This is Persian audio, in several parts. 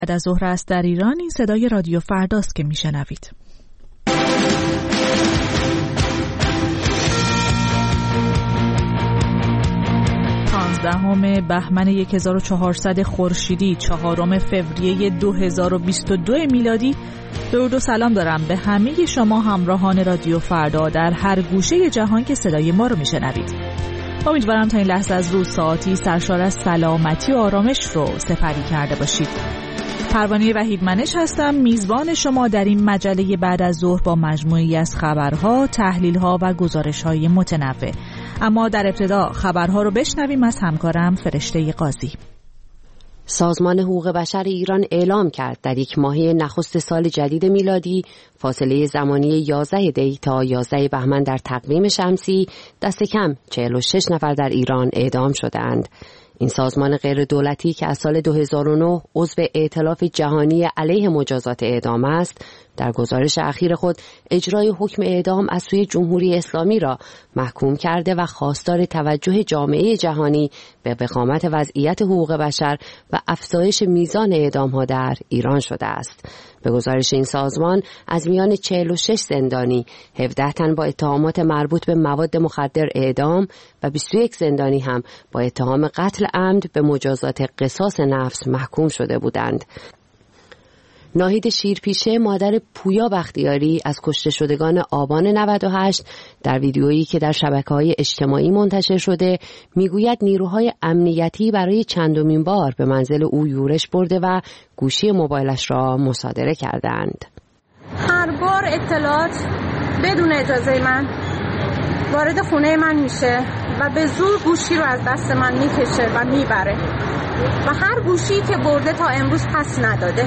بعد از ظهر است در ایران. این صدای رادیو فرداست که میشنوید. بهمن 1400 خورشیدی 4 فوریه 2022 میلادی. درود و سلام دارم به همه شما همراهان رادیو فردا در هر گوشه جهان که صدای ما رو میشنوید. امیدوارم تا این لحظه از روز ساعتی سرشار از سلامتی و آرامش رو سپری کرده باشید. پروانه وحیدمنش هستم، میزبان شما در این مجله بعد از ظهر با مجموعی از خبرها، تحلیل‌ها و گزارش‌های متنوع. اما در ابتدا خبرها رو بشنویم از همکارم فرشته قاضی. سازمان حقوق بشر ایران اعلام کرد در یک ماهه نخست سال جدید میلادی فاصله زمانی 11 دی تا 11 بهمن در تقویم شمسی دست کم 46 نفر در ایران اعدام شدند. این سازمان غیر دولتی که از سال 2009 عضو ائتلاف جهانی علیه مجازات اعدام است، در گزارش اخیر خود اجرای حکم اعدام از سوی جمهوری اسلامی را محکوم کرده و خواستار توجه جامعه جهانی به وخامت وضعیت حقوق بشر و افزایش میزان اعدام‌ها در ایران شده است. به گزارش این سازمان از میان 46 زندانی 17 تن با اتهامات مربوط به مواد مخدر اعدام و 21 زندانی هم با اتهام قتل عمد به مجازات قصاص نفس محکوم شده بودند. ناهید شیرپیشه مادر پویا بختیاری از کشته شدگان آبان 98 در ویدیویی که در شبکه‌های اجتماعی منتشر شده میگوید نیروهای امنیتی برای چندمین بار به منزل او یورش برده و گوشی موبایلش را مصادره کردند. هر بار اطلاعات بدون اجازه من وارد خونه من میشه و به زور گوشی رو از دست من میکشه و میبره و هر گوشی که برده تا امروز پس نداده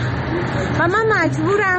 و من مجبورم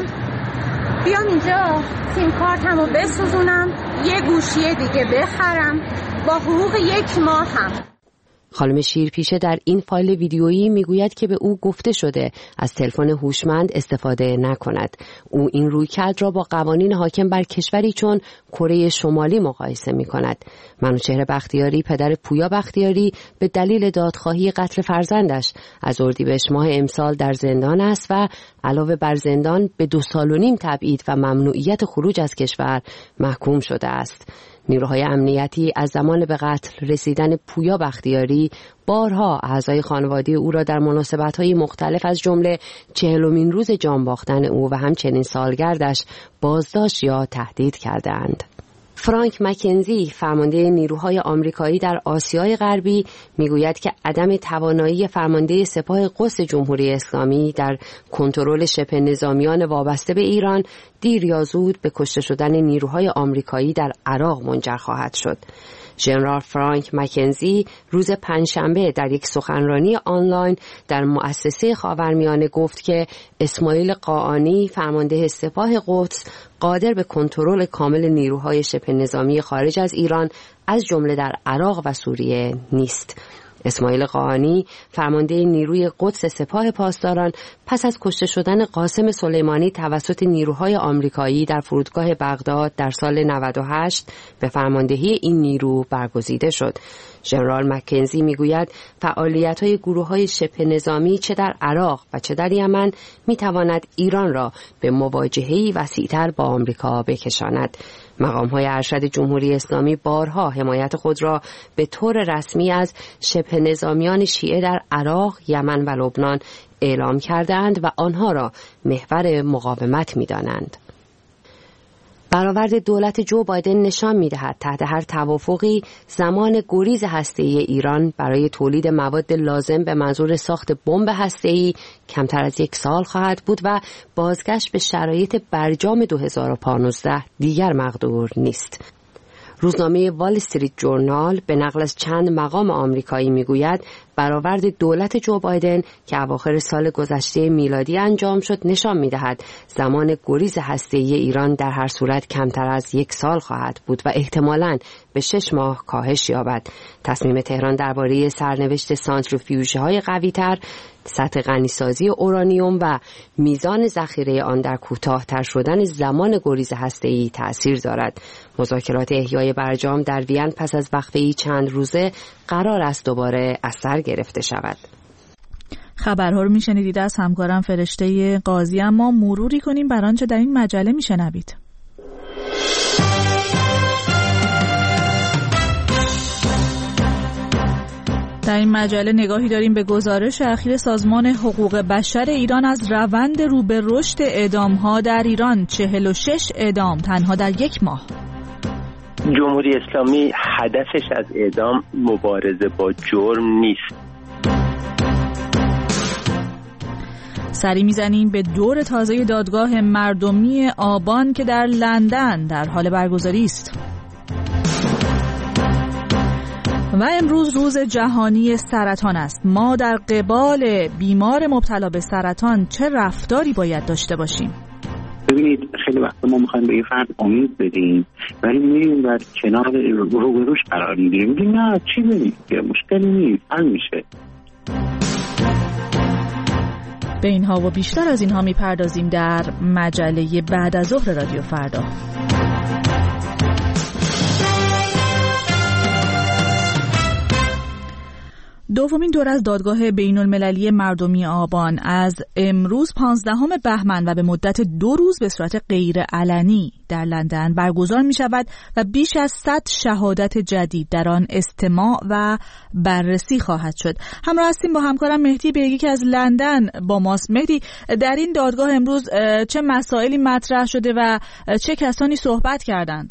بیام اینجا سیم کارتمو بسوزونم، یه گوشی دیگه بخرم با حقوق 1 ماه هم. خانم شیرپیشه در این فایل ویدیویی میگوید که به او گفته شده از تلفن هوشمند استفاده نکند. او این رویکرد را با قوانین حاکم بر کشوری چون کره شمالی مقایسه میکند. منوچهر بختیاری پدر پویا بختیاری به دلیل دادخواهی قتل فرزندش از اردیبهشت ماه امسال در زندان است و علاوه بر زندان به 2.5 سال تبعید و ممنوعیت خروج از کشور محکوم شده است. نیروهای امنیتی از زمان به قتل رسیدن پویا بختیاری بارها اعضای خانواده او را در مناسبت‌های مختلف از جمله 40مین روز جان باختن او و همچنین سالگردش بازداشت یا تهدید کردند. فرانک مکنزی فرمانده نیروهای آمریکایی در آسیای غربی میگوید که عدم توانایی فرمانده سپاه قدس جمهوری اسلامی در کنترل شبه نظامیان وابسته به ایران دیر یا زود به کشته شدن نیروهای آمریکایی در عراق منجر خواهد شد. ژنرال فرانک مکنزی روز پنجشنبه در یک سخنرانی آنلاین در مؤسسه خاورمیانه گفت که اسماعیل قاآنی فرمانده سپاه قدس قادر به کنترل کامل نیروهای شبه نظامی خارج از ایران از جمله در عراق و سوریه نیست. اسماعیل قاآنی فرمانده نیروی قدس سپاه پاسداران پس از کشته شدن قاسم سلیمانی توسط نیروهای آمریکایی در فرودگاه بغداد در سال 98 به فرماندهی این نیرو برگزیده شد. ژنرال مکنزی میگوید فعالیت‌های گروه‌های شبه نظامی چه در عراق و چه در یمن می‌تواند ایران را به مواجهه‌ای وسیع‌تر با آمریکا بکشاند. مقام‌های ارشد جمهوری اسلامی بارها حمایت خود را به طور رسمی از شبه نظامیان شیعه در عراق، یمن و لبنان اعلام کردند و آنها را محور مقاومت می‌دانند. برآورد دولت جو بایدن نشان می‌دهد تحت هر توافقی زمان گریز هسته‌ای ایران برای تولید مواد لازم به منظور ساخت بمب هسته‌ای کمتر از 1 سال خواهد بود و بازگشت به شرایط برجام 2015 دیگر مقدور نیست. روزنامه وال استریت جورنال به نقل از چند مقام آمریکایی میگوید برآورد دولت جو بایدن که اواخر سال گذشته میلادی انجام شد نشان می‌دهد زمان گریز هسته‌ای ایران در هر صورت کمتر از 1 سال خواهد بود و احتمالاً به 6 ماه کاهش یابد. تصمیم تهران درباره سرنوشت سانتریفیوژهای قوی‌تر، سطح غنیسازی اورانیوم و میزان ذخیره آن در کوتاه‌تر شدن زمان گریز هسته‌ای تأثیر دارد. مذاکرات احیای برجام در وین پس از وقفه‌ای چند روزه قرار است دوباره از سر گرفته شود. خبرها رو میشنیدید از همکارم فرشته قاضی، اما مروری کنیم بر آنچه در این مجله میشنوید. در این مجله نگاهی داریم به گزارش اخیر سازمان حقوق بشر ایران از روند رو به رشد اعدام‌ها در ایران. 46 اعدام تنها در یک ماه. جمهوری اسلامی هدفش از اعدام مبارزه با جرم نیست. سری میزنیم به دور تازه دادگاه مردمی آبان که در لندن در حال برگزاری است. و امروز روز جهانی سرطان است. ما در قبال بیمار مبتلا به سرطان چه رفتاری باید داشته باشیم؟ ببینید خیلی وقتا ما میخوایم به این فرد امید بدیم ولی میریم در کنار روبروش قرار میگیریم، میگیم نه چی ببینید که مشکلی نیست، حل میشه. به اینها و بیشتر از اینها میپردازیم در مجله بعد از ظهر رادیو فردا. دومین دور از دادگاه بین‌المللی مردمی آبان از امروز 15 بهمن و به مدت 2 روز به صورت غیر علنی در لندن برگزار می شود و بیش از 100 شهادت جدید در آن استماع و بررسی خواهد شد. همراه هستیم با همکارم مهدی بیگی که از لندن با ماست. مهدی، در این دادگاه امروز چه مسائلی مطرح شده و چه کسانی صحبت کردند؟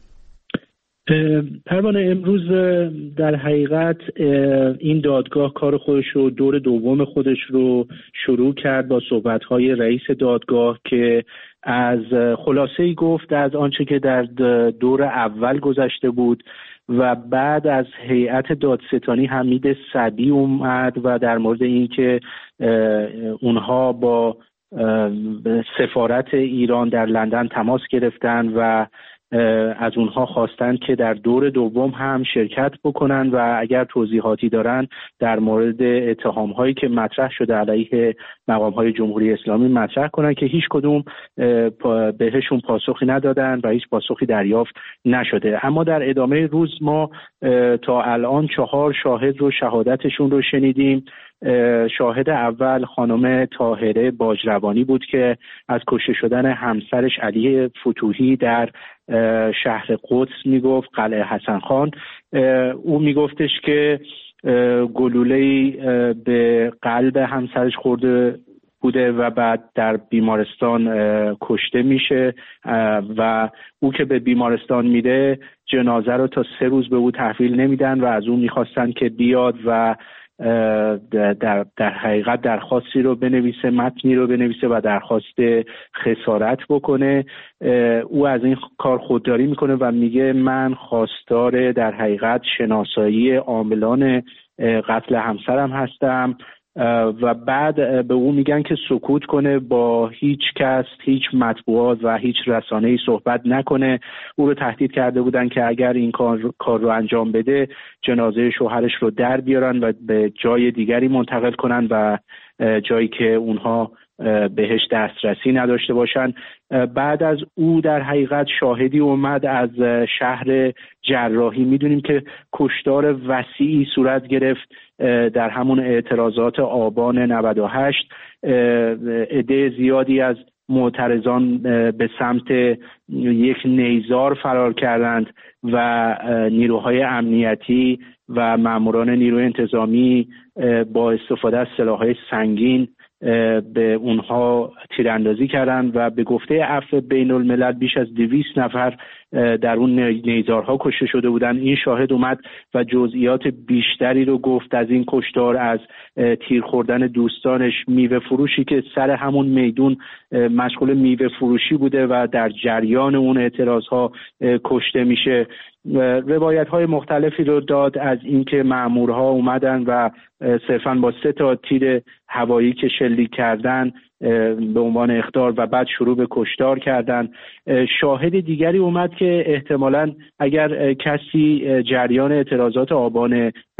پروانه، امروز در حقیقت این دادگاه کار خودش رو، دور دوم خودش رو شروع کرد با صحبت‌های رئیس دادگاه که از خلاصه‌ای گفت از آنچه که در دور اول گذشته بود و بعد از هیئت دادستانی حمید سعدی اومد و در مورد این که اونها با سفارت ایران در لندن تماس گرفتن و از اونها خواستن که در دور دوم هم شرکت بکنن و اگر توضیحاتی دارن در مورد اتهام‌هایی که مطرح شده علیه مقام‌های جمهوری اسلامی مطرح کنن که هیچ کدوم بهشون پاسخی ندادن و هیچ پاسخی دریافت نشده. اما در ادامه روز ما تا الان 4 شاهد رو شهادتشون رو شنیدیم. شاهد اول خانم طاهره باجروانی بود که از کشته شدن همسرش علی فتوحی در شهر قدس میگفت، قلعه حسن خان. او میگفتش که گلوله‌ای به قلب همسرش خورده بوده و بعد در بیمارستان کشته میشه و او که به بیمارستان میره جنازه رو تا 3 روز به او تحویل نمیدن و از او میخواستن که بیاد و در حقیقت درخواستی رو بنویسه، متنی رو بنویسه و درخواست خسارت بکنه. او از این کار خودداری میکنه و میگه من خواستار در حقیقت شناسایی عاملان قتل همسرم هستم و بعد به او میگن که سکوت کنه، با هیچ کس، هیچ مطبوعات و هیچ رسانه‌ای صحبت نکنه. او رو تهدید کرده بودن که اگر این کار رو انجام بده جنازه شوهرش رو در بیارن و به جای دیگری منتقل کنن و جایی که اونها بهش دسترسی نداشته باشن. بعد از او در حقیقت شاهدی اومد از شهر جراحی. میدونیم که کشتار وسیعی صورت گرفت در همون اعتراضات آبان 98. عده زیادی از معترضان به سمت یک نیزار فرار کردند و نیروهای امنیتی و ماموران نیروی انتظامی با استفاده از سلاح‌های سنگین به اونها تیراندازی کردند و به گفته عفو بین الملل بیش از 200 نفر در اون نیزارها کشته شده بودند. این شاهد اومد و جزئیات بیشتری رو گفت از این کشتار، از تیر خوردن دوستانش، میوه فروشی که سر همون میدون مشغول میوه فروشی بوده و در جریان اون اعتراضها کشته میشه. روایت‌های مختلفی رو داد از اینکه مأمورها اومدن و صرفاً با 3 تا تیر هوایی که شلیک کردن به عنوان اخطار و بعد شروع به کشتار کردن. شاهد دیگری اومد که احتمالاً اگر کسی جریان اعتراضات آبان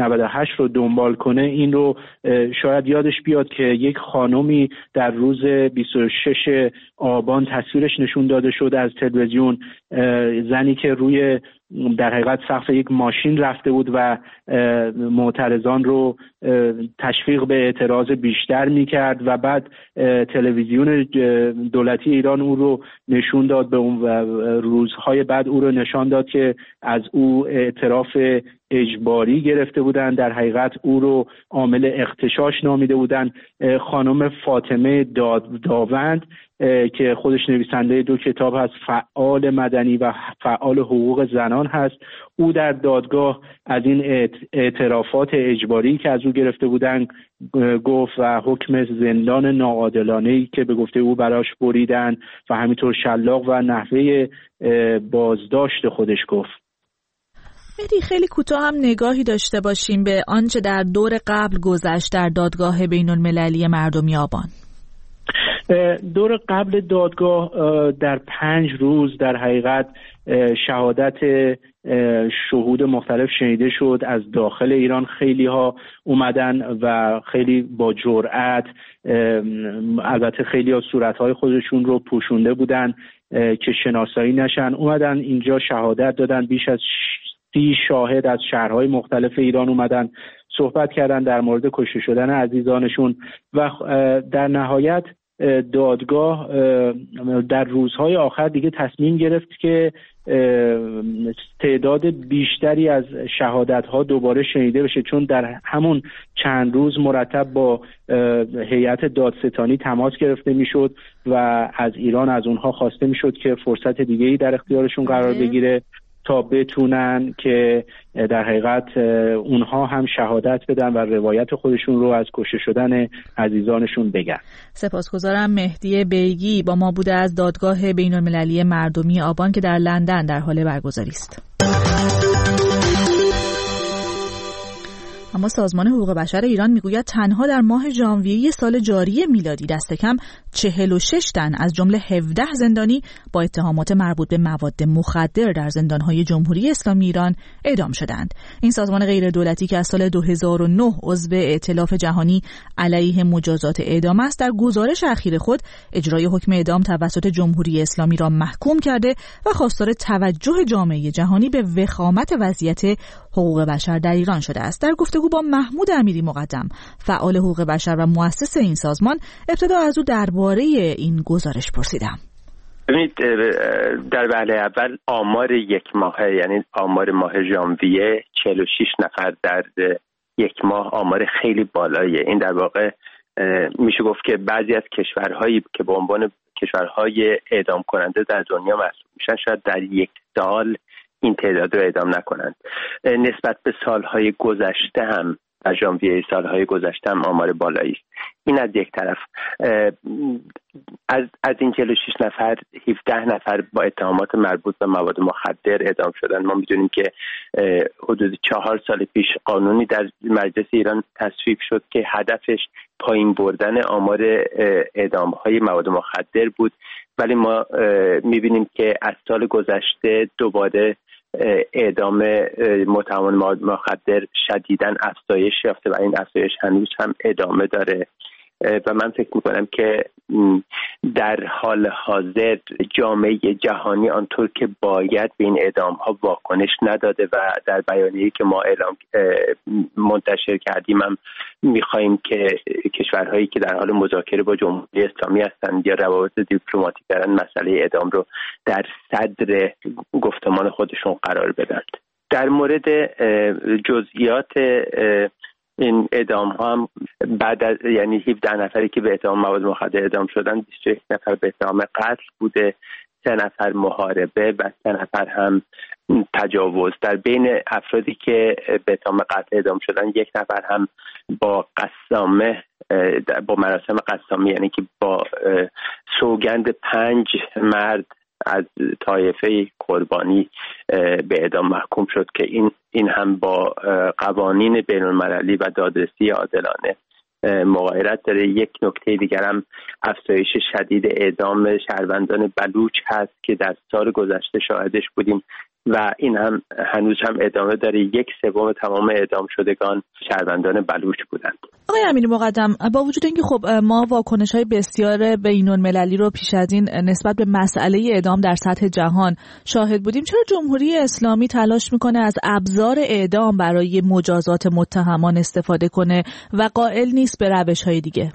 98 رو دنبال کنه این رو شاید یادش بیاد که یک خانمی در روز 26 آبان تصویرش نشون داده شد از تلویزیون، زنی که روی در حقیقت سقف یک ماشین رفته بود و معترضان رو تشویق به اعتراض بیشتر میکرد و بعد تلویزیون دولتی ایران او رو نشون داد به اون و روزهای بعد او رو نشان داد که از او اعتراف اجباری گرفته بودن، در حقیقت او رو عامل اغتشاش نامیده بودن. خانم فاطمه داوند که خودش نویسنده 2 کتاب هست، فعال مدنی و فعال حقوق زنان هست، او در دادگاه از این اعترافات اجباری که از او گرفته بودن گفت و حکم زندان ناعادلانه‌ای که به گفته او براش بریدن و همینطور شلاق و نحوه بازداشت خودش گفت. خیلی کوتاه هم نگاهی داشته باشیم به آنچه در دور قبل گذشت در دادگاه بین‌المللی مردمی آبان. دور قبل دادگاه در 5 روز در حقیقت شهادت شهود مختلف شنیده شد. از داخل ایران خیلی ها اومدن و خیلی با جرأت، البته خیلی ها صورتهای خودشون رو پوشونده بودن که شناسایی نشن، اومدن اینجا شهادت دادن. بیش از 30 شاهد از شهرهای مختلف ایران اومدن صحبت کردن در مورد کشته شدن عزیزانشون و در نهایت دادگاه در روزهای آخر دیگه تصمیم گرفت که تعداد بیشتری از شهادت‌ها دوباره شنیده بشه، چون در همون چند روز مرتب با هیئت دادستانی تماس گرفته میشد و از ایران از اونها خواسته میشد که فرصت دیگه‌ای در اختیارشون قرار بگیره تا بتونن که در حقیقت اونها هم شهادت بدن و روایت خودشون رو از کشته شدن عزیزانشون بگن. سپاسگزارم. مهدی بیگی با ما بوده از دادگاه بین‌المللی مردمی آبان که در لندن در حال برگزاری است. اما سازمان حقوق بشر ایران میگوید تنها در ماه ژانویه سال جاری میلادی دست کم 46 تن از جمله 17 زندانی با اتهامات مربوط به مواد مخدر در زندانهای جمهوری اسلامی ایران اعدام شدند. این سازمان غیر دولتی که از سال 2009 عضو ائتلاف جهانی علیه مجازات اعدام است، در گزارش اخیر خود اجرای حکم اعدام توسط جمهوری اسلامی را محکوم کرده و خواستار توجه جامعه جهانی به وخامت وضعیت حقوق بشر در ایران شده است. در گفتگو با محمود امیری مقدم، فعال حقوق بشر و مؤسس این سازمان، ابتدا از او درباره این گزارش پرسیدم. ببینید، در وهله اول آمار یک ماهه، یعنی آمار ماه ژانویه 46 نفر در یک ماه آمار خیلی بالاییه. این در واقع میشه گفت که بعضی از کشورهایی که به عنوان کشورهای اعدام کننده در دنیا محسوب میشن شاید در یک سال این تعداد رو اعدام نکنند. نسبت به سالهای گذشته هم، در ژانویه سالهای گذشته هم آمار بالایی است. این از یک طرف. از این 46 نفر 17 نفر با اتهامات مربوط به مواد مخدر اعدام شدن. ما میدونیم که حدود 4 سال پیش قانونی در مجلس ایران تصویب شد که هدفش پایین بردن آمار اعدام‌های مواد مخدر بود، ولی ما میبینیم که از سال گذشته دوباره اعدام متهمان مواد مخدر شدیداً افزایش یافته و این افزایش هنوز هم ادامه داره و من فکر میکنم که در حال حاضر جامعه جهانی آنطور که باید به این اعدام ها واکنش نداده و در بیانیه‌ای که ما اعلام منتشر کردیم هم میخواهیم که کشورهایی که در حال مذاکره با جمهوری اسلامی هستند یا روابط دیپلماتیک دارن مسئله اعدام رو در صدر گفتمان خودشون قرار بدن. در مورد جزئیات این اعدام ها هم بعد از یعنی 17 نفری که به اتهام مواد مخدر اعدام شدن، 21 نفر به اتهام قتل بوده، 3 نفر محاربه و 3 نفر هم تجاوز. در بین افرادی که به اتهام قتل اعدام شدن 1 نفر هم با قسامه، با مراسم قسامی، یعنی که با سوگند 5 مرد از طایفه قربانی به اعدام محکوم شد که این هم با قوانین بین‌المللی و دادرسی عادلانه مغایرت داره. یک نکته دیگر هم افزایش شدید اعدام شهروندان بلوچ هست که در سال گذشته شاهدش بودیم. و این هم هنوز هم ادامه داره. 1/3 تمام اعدام شدگان شهروندان بلوچ بودند. آقای امیری مقدم، با وجود اینکه خب ما واکنش‌های بسیار بین‌المللی رو پیش از این نسبت به مسئله اعدام در سطح جهان شاهد بودیم، چرا جمهوری اسلامی تلاش میکنه از ابزار اعدام برای مجازات متهمان استفاده کنه و قائل نیست به روش‌های دیگه؟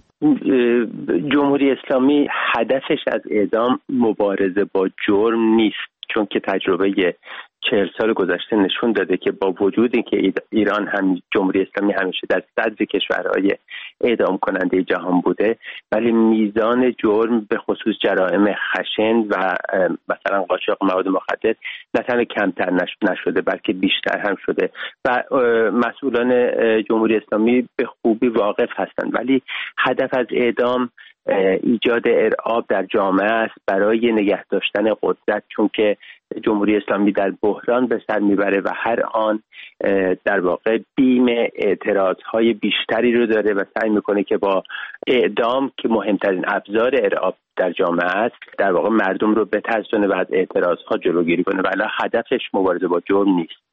جمهوری اسلامی هدفش از اعدام مبارزه با جرم نیست، چون که تجربه 40 سال گذشته نشون داده که با وجود اینکه ایران هم جمهوری اسلامی همیشه در صدر کشورهای اعدام کننده جهان بوده، ولی میزان جرم به خصوص جرائم خشن و مثلا قاچاق مواد مخدر نه تنها کمتر نشده بلکه بیشتر هم شده و مسئولان جمهوری اسلامی به خوبی واقف هستند. ولی هدف از اعدام ایجاد ارعاب در جامعه است برای نگه داشتن قدرت، چون که جمهوری اسلامی در بحران به سر میبره و هر آن در واقع بیم اعتراضهای بیشتری رو داره و سعی میکنه که با اعدام که مهمترین ابزار ارعاب در جامعه است در واقع مردم رو بترسونه و از اعتراضها جلوگیری کنه، ولی هدفش مبارزه با جرم نیست.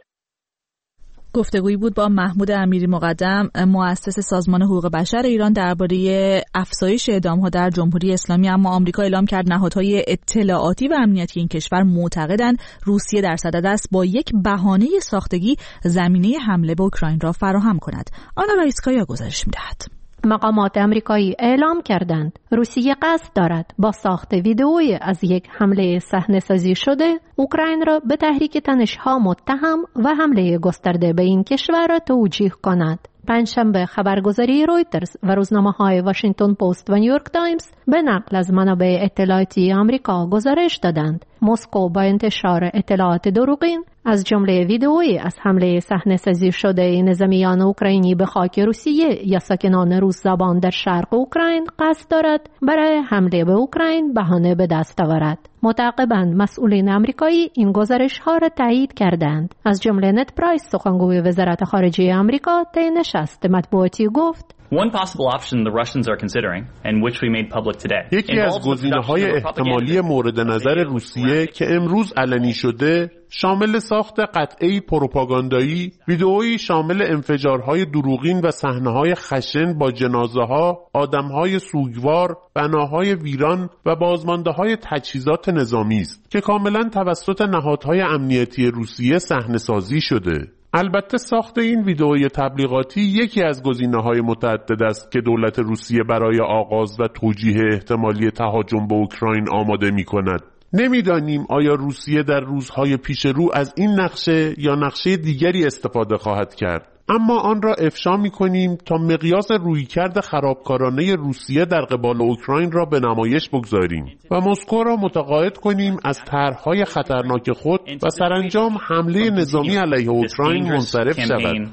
گفتگویی بود با محمود امیری مقدم، مؤسس سازمان حقوق بشر ایران، درباره افزایش اعدام‌ها در جمهوری اسلامی. اما آمریکا اعلام کرد نهادهای اطلاعاتی و امنیتی این کشور معتقدند روسیه در صدد است با یک بهانه ساختگی زمینه حمله به اوکراین را فراهم کند. آنا رایسکایا گزارش می‌دهد. مقامات آمریکایی اعلام کردند روسیه قصد دارد با ساخت ویدئویی از یک حمله صحنه‌سازی شده اوکراین را به تحریک تنش‌ها متهم و حمله گسترده به این کشور توجیه کند. پنجشنبه خبرگزاری رویترز و روزنامه‌های واشنگتن پست و نیویورک تایمز به نقل از منابع اطلاعاتی آمریکا گزارش دادند مسکو با انتشار اطلاعات دروغین از جمله ویدئویی از حمله صحنه‌سازی شده نظامیان اوکراینی به خاک روسیه یا ساکنان روس زبان در شرق اوکراین قصد دارد برای حمله به اوکراین بهانه به دست آورد. متعاقباً مسئولین آمریکایی این گزارش‌ها را تایید کردند. از جمله نت پرایس سخنگوی وزارت خارجه آمریکا طی نشست مطبوعاتی گفت One possible option the Russians are considering and which we made public today. یکی از گزینه‌های احتمالی مورد نظر روسیه که امروز علنی شده شامل ساخت قطعه‌ای پروپاگاندایی، ویدئویی شامل انفجارهای دروغین و صحنه‌های خشن با جنازه‌ها، آدم‌های سوگوار، بناهای ویران و بازمانده‌های تجهیزات نظامی است که کاملاً توسط نهادهای امنیتی روسیه صحنه‌سازی شده. البته ساخت این ویدئوی تبلیغاتی یکی از گزینه‌های متعدد است که دولت روسیه برای آغاز و توجیه احتمالی تهاجم به اوکراین آماده می‌کند. نمی‌دانیم آیا روسیه در روزهای پیش رو از این نقشه یا نقشه دیگری استفاده خواهد کرد. اما آن را افشا می‌کنیم تا مقیاس رویکرد خرابکارانه روسیه در قبال اوکراین را به نمایش بگذاریم و مسکو را متقاعد کنیم از طرح‌های خطرناک خود و سرانجام حمله نظامی علیه اوکراین منصرف شود.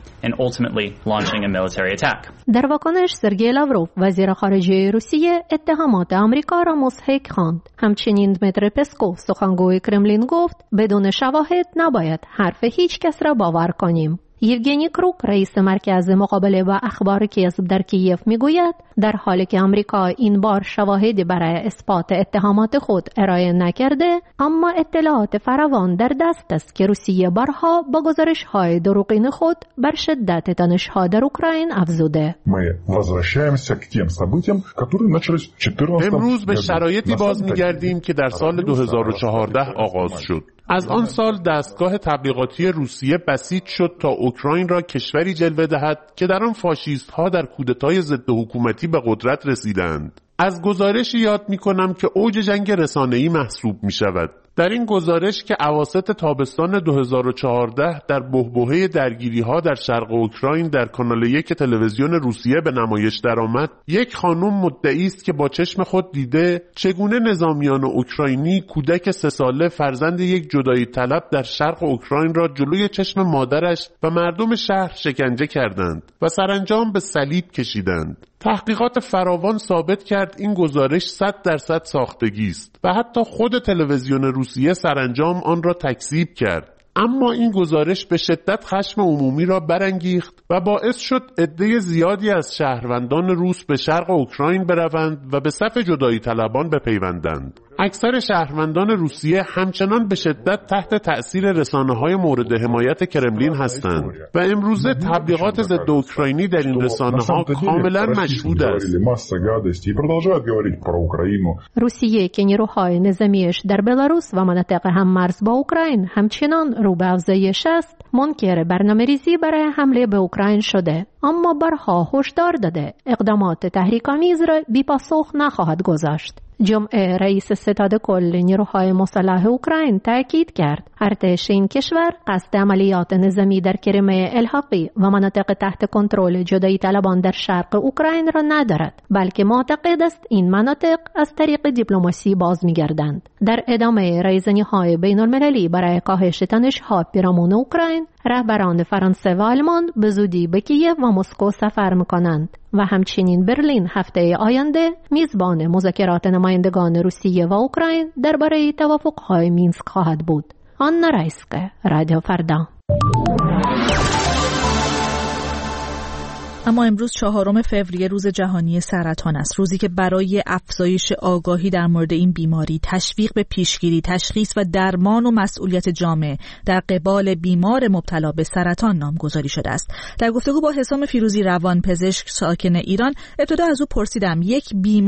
در واکنش سرگئی لاوروف وزیر خارجه روسیه اتهامات آمریکا را مضحک خواند. همچنین دمیتری پسکوف سخنگوی کرملین گفت بدون شواهد نباید حرف هیچ کس را باور کنیم. یوگنی کروک رئیس مرکز مقابله و اخبار کذب در کیف میگوید در حالی که آمریکا این بار شواهدی برای اثبات اتهامات خود ارائه نکرده، اما اطلاعات فراوان در دست است که روسیه بارها با گزارش‌های دروغین خود بر شدت تنش‌ها در اوکراین افزوده. امروز به شرایطی باز می‌گردیم که در سال 2014 آغاز شد. از آن سال دستگاه تبلیغاتی روسیه بسیج شد تا اوکراین را کشوری جلوه دهد که در آن فاشیست‌ها در کودتای ضد حکومتی به قدرت رسیدند. از گزارشی یاد می‌کنم که اوج جنگ رسانه‌ای محسوب می‌شود. در این گزارش که اواسط تابستان 2014 در بحبوحه درگیری‌ها در شرق اوکراین در کانال 1 تلویزیون روسیه به نمایش درآمد، یک خانم مدعی است که با چشم خود دیده چگونه نظامیان اوکراینی کودک 3 ساله فرزند یک جدایی طلب در شرق اوکراین را جلوی چشم مادرش و مردم شهر شکنجه کردند و سرانجام به صلیب کشیدند. تحقیقات فراوان ثابت کرد این گزارش 100% ساختگی است و حتی خود تلویزیون روسیه سرانجام آن را تکذیب کرد. اما این گزارش به شدت خشم عمومی را برانگیخت و باعث شد عده زیادی از شهروندان روس به شرق اوکراین بروند و به صف جدایی طلبان بپیوندند. اکثر شهروندان روسیه همچنان به شدت تحت تأثیر رسانه‌های مورد حمایت کرملین هستند و امروزه تبلیغات ضد اوکراینی در این رسانه‌ها کاملا مشهود است. روسیه که نیروهای نظامیش در بلاروس و مناطق هممرز با اوکراین همچنان رو به افزایش است، منکر برنامه‌ریزی برای حمله به اوکراین شده، اما برها هشدار داده اقدامات تحریک‌آمیز را بی‌پاسخ نخواهد گذاشت. جمعه رئیس ستاد کل نیروهای مسلح اوکراین تاکید کرد ارتش این کشور قصد عملیات نظامی در کریمه الحاقی و مناطق تحت کنترل جدایی طلبان در شرق اوکراین را ندارد، بلکه معتقد است این مناطق از طریق دیپلماسی باز می‌گردند. در ادامه رایزنی‌های بین‌المللی برای کاهش تنش‌ها پیرامون اوکراین، رهبران فرانسه و آلمان به زودی به کیف و مسکو سفر می‌کنند و همچنین برلین هفته آینده میزبان مذاکرات نمایندگان روسیه و اوکراین درباره توافق‌های مینسک خواهد بود. آنا رایسکه، رادیو فردا. اما امروز 4 فوریه روز جهانی سرطان است، روزی که برای افزایش آگاهی در مورد این بیماری، تشویق به پیشگیری، تشخیص و درمان و مسئولیت جامعه در قبال بیمار مبتلا به سرطان نامگذاری شده است. در گفتگو با حسام فیروزی روانپزشک ساکن ایران، ابتدا از او پرسیدم یک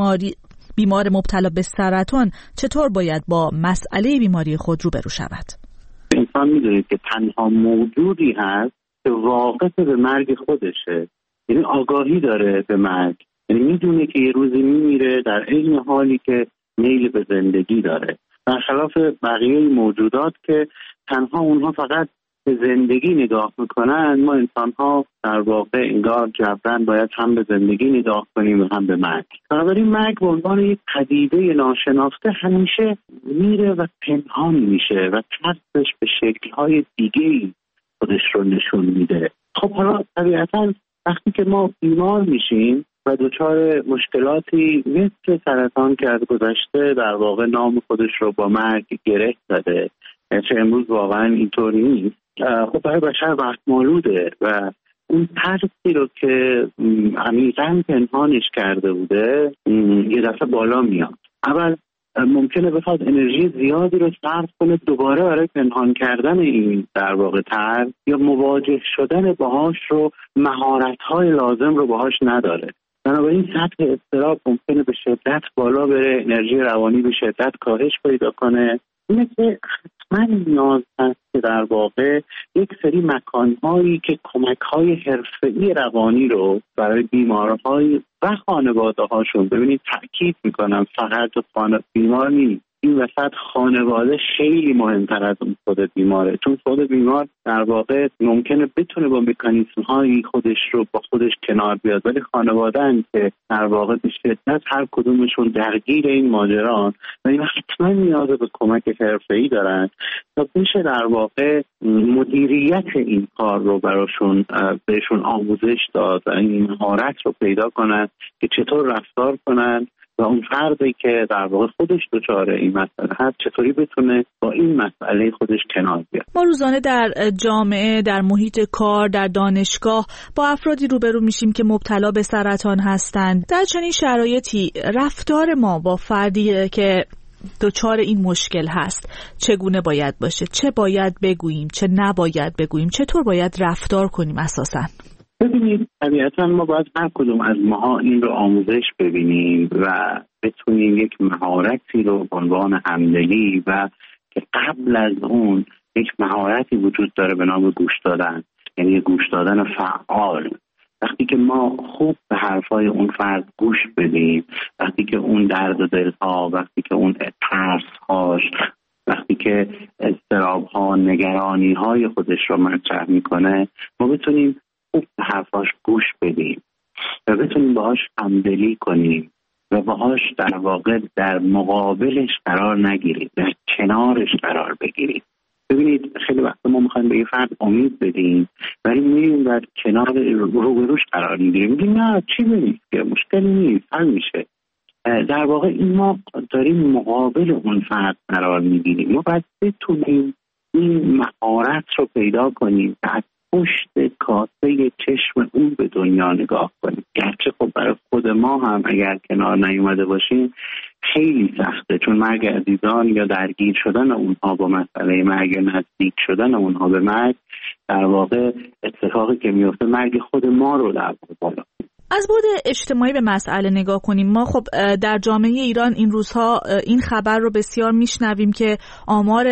بیمار مبتلا به سرطان چطور باید با مسئله بیماری خود روبرو شود؟ انسان می‌دونه که تنها موجودی هست که واقف به مرگ خودشه، یعنی آگاهی داره به مرگ، یعنی میدونه که یه روزی میمیره در عین حالی که میل به زندگی داره، برخلاف بقیه موجودات که تنها اونها فقط به زندگی نگاه میکنن. ما انسان ها در واقع انگار جبران باید هم به زندگی نگاه کنیم و هم به مرگ. بنابراین مرگ به عنوان یک پدیده ناشناخته همیشه میره و پنهان میشه و ترسش به شکل‌های دیگه‌ای خودش رو نشون میده. خب حالا طبیعتاً وقتی که ما بیمار میشیم و دچار مشکلاتی مثل سرطان که از گذشته در واقع نام خودش رو با مرگ گره زده، چه امروز واقعا اینطور نیست، خب برای بشر وقت مالوده و اون ترسی رو که عمیقاً پنهانش کرده بوده یه دفعه بالا میاد. اول ممکنه بخواد انرژی زیادی رو صرف کنه دوباره برای پنهان کردن این در واقع ترس یا مواجه شدن باهاش رو، مهارت‌های لازم رو باهاش نداره. بنابراین سطح اضطراب ممکنه به شدت بالا بره، انرژی روانی به شدت کاهش پیدا کنه. اینه که حتما نیاز هست که در واقع یک سری مکانهایی که کمک‌های حرفه‌ای روانی رو برای بیمارهای و خانواده‌هاشون، ببینید تأکید میکنم فقط بیمار نیست، این وسط خانواده خیلی مهمتر از اون خود بیماره، چون خود بیمار در واقع ممکنه بتونه با مکانیزم‌های خودش رو با خودش کنار بیاد، ولی خانواده‌ان که در واقع به شدت هر کدومشون درگیر این ماجران و اینا حتما نیاز به کمک حرفه‌ای دارن تا بشه در واقع مدیریت این کار رو براشون بهشون آموزش داد و این مهارت رو پیدا کنن که چطور رفتار کنن و اون فردی که در واقع خودش دچار این مسئله هست چطوری بتونه با این مسئله خودش کنار بیاد. ما روزانه در جامعه، در محیط کار، در دانشگاه با افرادی روبرو میشیم که مبتلا به سرطان هستند. در چنین شرایطی رفتار ما با فردی که دچار این مشکل هست چگونه باید باشه؟ چه باید بگوییم، چه نباید بگوییم، چطور باید رفتار کنیم اساساً؟ ببینید طبیعتا ما باید هر کدوم از ماها این رو آموزش ببینیم و بتونیم یک مهارتی رو به عنوان همدلی و که قبل از اون یک مهارتی وجود داره به نام گوش دادن، یعنی گوش دادن فعال. وقتی که ما خوب به حرفای اون فرد گوش بدیم، وقتی که اون درد و دلها، وقتی که اون ترس‌هاش، وقتی که اضطراب‌ها، نگرانی‌های خودش رو مطرح می‌کنه، ما بتونیم خوب به حرفاش گوش بدیم و بتونیم باهاش همدلی کنیم و باهاش در واقع در مقابلش قرار نگیریم، در کنارش قرار بگیریم. ببینید خیلی وقت ما میخوایم به یه فرد امید بدیم ولی میریم در کنار روبروش قرار میگیریم، میگیم نه چی بینید که مشکلی نیست، حل میشه. در واقع این ما داریم مقابل اون فرد قرار میگیریم. ما باید بتونیم این مهارت رو پیدا کنیم که پشت کاسه چشم اون به دنیا نگاه کنیم. گرچه خب برای خود خود ما هم اگر کنار نیومده باشیم خیلی سخته، چون مرگ عزیزان یا درگیر شدن اونها با مسئله مرگ، نزدیک شدن اونها به مرگ، در واقع اتفاقی که میفته مرگ خود ما رو در بالا. از بعد اجتماعی به مسئله نگاه کنیم، ما خب در جامعه ایران این روزها این خبر رو بسیار میشنویم که آمار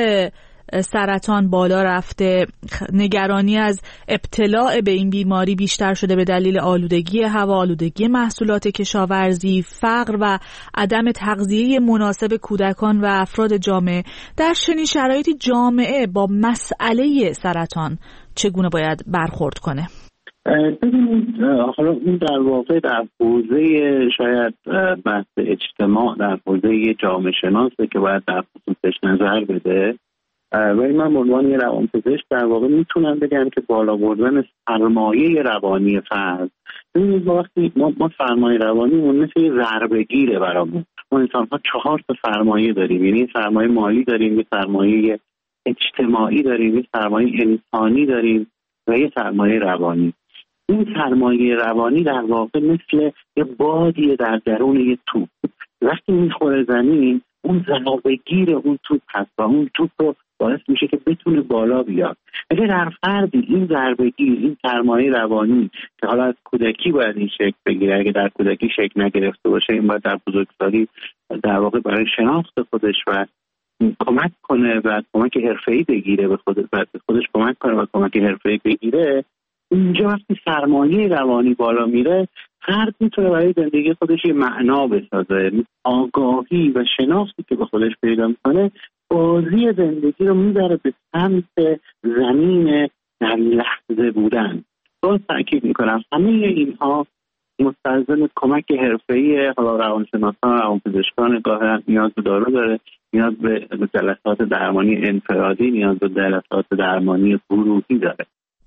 سرطان بالا رفته، نگرانی از ابتلاع به این بیماری بیشتر شده به دلیل آلودگی هوا، آلودگی محصولات کشاورزی، فقر و عدم تغذیه مناسب کودکان و افراد جامعه. در چنین شرایطی جامعه با مسئله سرطان چگونه باید برخورد کنه؟ ببینید، حالا این در واقع در حوزه شاید بحث اجتماع، در حوزه جامعه شناسه که باید در خصوصش نظر بده، ولی من به عنوان یه روانپزشک در واقع میتونم بگم که بالا بردن سرمایه روانی فرد. ببینید وقتی ما سرمایه روانیمون مثل یه ضربه‌گیره برامون. ما انسان‌ها 4 تا سرمایه داریم، یعنی سرمایه مالی داریم، یه سرمایه اجتماعی داریم، یه سرمایه انسانی داریم و یه سرمایه روانی. این سرمایه روانی در واقع مثل یه بادیه در درون یه توپ. وقتی میخوره زمین، اون ضربه‌گیر اون توپ هست و اون توپ رو باعث میشه که بتونه بالا بیاد. اگه در فردی این ضربه‌گیر، این سرمایه روانی که حالا از کودکی باید این شکل بگیره، اگه در کودکی شکل نگرفته باشه، این باید در بزرگسالی در واقع برای شناخت خودش و کمک کنه و کمک حرفه‌ای بگیره، به خودش کمک کنه و کمک حرفه‌ای بگیره. اینجا وقتی سرمایه روانی بالا میره، فرد میتونه برای زندگی خودش یه معنا بسازه. آگاهی و شناختی که به خودش پیدا میکنه بازی زندگی رو میبره به سمت زمین در لحظه بودن. باز تأکید میکنم همه اینها مستلزم کمک حرفه‌ای روانشناسان، روانپزشکان، گاهی نیاز به دارو داره، نیاز به جلسات درمانی انفرادی، نیاز به جلسات درمانی گروهی داره.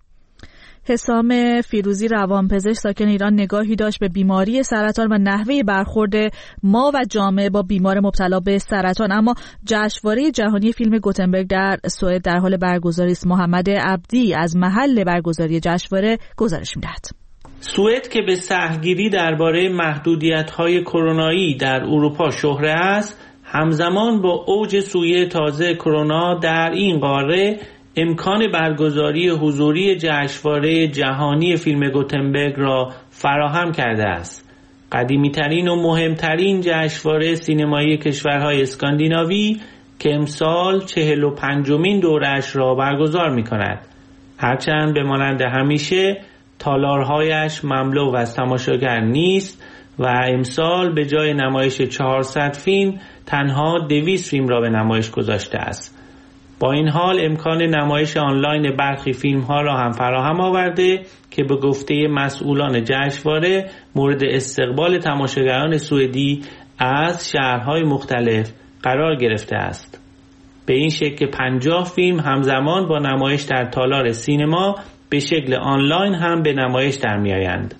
حسام فیروزی روانپزشک ساکن ایران نگاهی داشت به بیماری سرطان و نحوه برخورد ما و جامعه با بیمار مبتلا به سرطان. اما جشنواره جهانی فیلم گوتنبرگ در سوئد در حال برگزاری است. محمد عبدی از محل برگزاری جشنواره گزارش می‌دهد. سوئد که به سهمگیری درباره محدودیت‌های کرونایی در اروپا شهره است، همزمان با اوج سویه تازه کرونا در این قاره امکان برگزاری حضوری جشنواره جهانی فیلم گوتنبرگ را فراهم کرده است. قدیمی‌ترین و مهمترین جشنواره سینمایی کشورهای اسکاندیناوی که امسال 45مین دوره‌اش را برگزار می‌کند. هرچند به مانند همیشه تالارهایش مملو از تماشاگر نیست و امسال به جای نمایش 400 فیلم تنها 200 فیلم را به نمایش گذاشته است. با این حال امکان نمایش آنلاین برخی فیلم‌ها را هم فراهم آورده که به گفته مسئولان جشنواره مورد استقبال تماشاگران سوئدی از شهرهای مختلف قرار گرفته است. به این شکل که 50 فیلم همزمان با نمایش در تالار سینما به شکل آنلاین هم به نمایش در می‌آیند.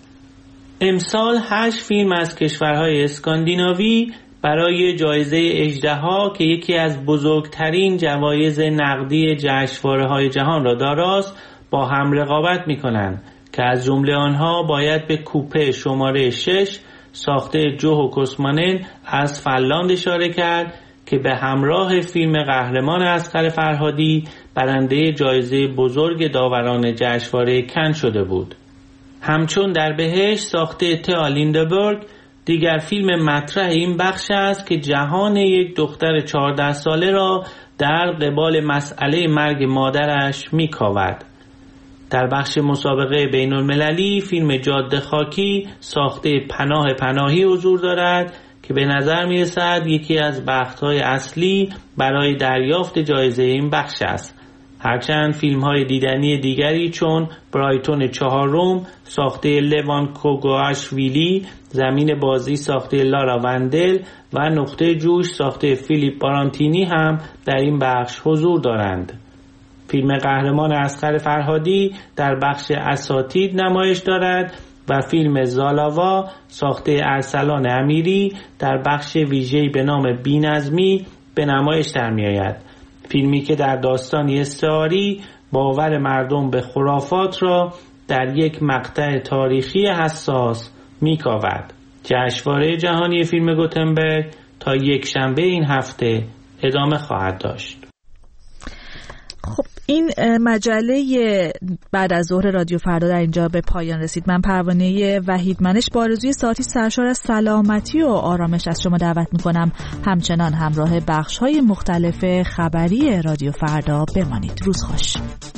امسال 8 فیلم از کشورهای اسکاندیناوی برای جایزه اژدها که یکی از بزرگترین جوایز نقدی جشنواره‌های جهان را داراست با هم رقابت می‌کنند که از جمله آنها باید به کوپه شماره 6 ساخته جوهو کوسمانن از فنلاند اشاره کرد که به همراه فیلم قهرمان اصغر فرهادی برنده جایزه بزرگ داوران جشنواره کن شده بود. همچون در بهشت ساخته تئا لیندبرگ دیگر فیلم مطرح این بخش است که جهان یک دختر 14 ساله را در قبال مسئله مرگ مادرش می‌کاود. در بخش مسابقه بین المللی فیلم جاده خاکی ساخته پناهی حضور دارد که به نظر می‌رسد یکی از بخت‌های اصلی برای دریافت جایزه این بخش است. هرچند فیلم‌های دیدنی دیگری چون برایتون 4 ساخته لوان کوگواشویلی، زمین بازی ساخته لارا وندل و نقطه جوش ساخته فیلیپ بارانتینی هم در این بخش حضور دارند. فیلم قهرمان اصغر فرهادی در بخش اساتید نمایش دارد و فیلم زالاوا ساخته ارسلان امیری در بخش ویژه‌ای به نام بی‌نظمی به نمایش در می‌آید. فیلمی که در داستانی استعاری باور مردم به خرافات را در یک مقطع تاریخی حساس می‌کاود. جشنواره جهانی فیلم گوتنبرگ تا یکشنبه این هفته ادامه خواهد داشت. خب این مجله بعد از ظهر رادیو فردا در اینجا به پایان رسید. من پروانه وحیدمنش با آرزوی ساعتی سرشار از سلامتی و آرامش از شما دعوت میکنم همچنان همراه بخش‌های مختلف خبری رادیو فردا بمانید. روز خوش.